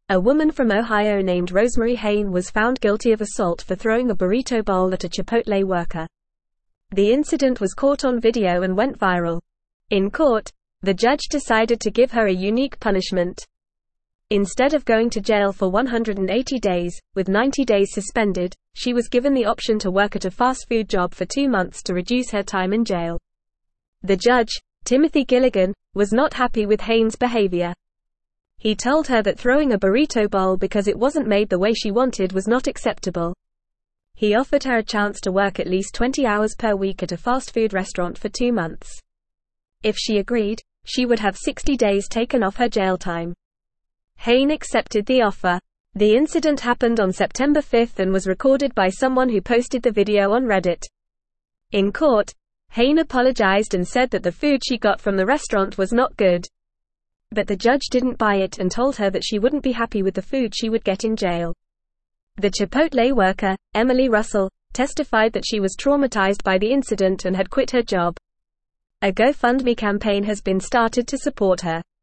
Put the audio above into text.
A woman from Ohio named Rosemary Hain was found guilty of assault for throwing a burrito bowl at a Chipotle worker. The incident was caught on video and went viral. In court, the judge decided to give her a unique punishment. Instead of going to jail for 180 days, with 90 days suspended, she was given the option to work at a fast food job for 2 months to reduce her time in jail. The judge, Timothy Gilligan, was not happy with Hain's behavior. He told her that throwing a burrito bowl because it wasn't made the way she wanted was not acceptable. He offered her a chance to work at least 20 hours per week at a fast food restaurant for 2 months. If she agreed, she would have 60 days taken off her jail time. Hain accepted the offer. The incident happened on September 5 and was recorded by someone who posted the video on Reddit. In court, Hain apologized and said that the food she got from the restaurant was not good. But the judge didn't buy it and told her that she wouldn't be happy with the food she would get in jail. The Chipotle worker, Emily Russell, testified that she was traumatized by the incident and had quit her job. A GoFundMe campaign has been started to support her.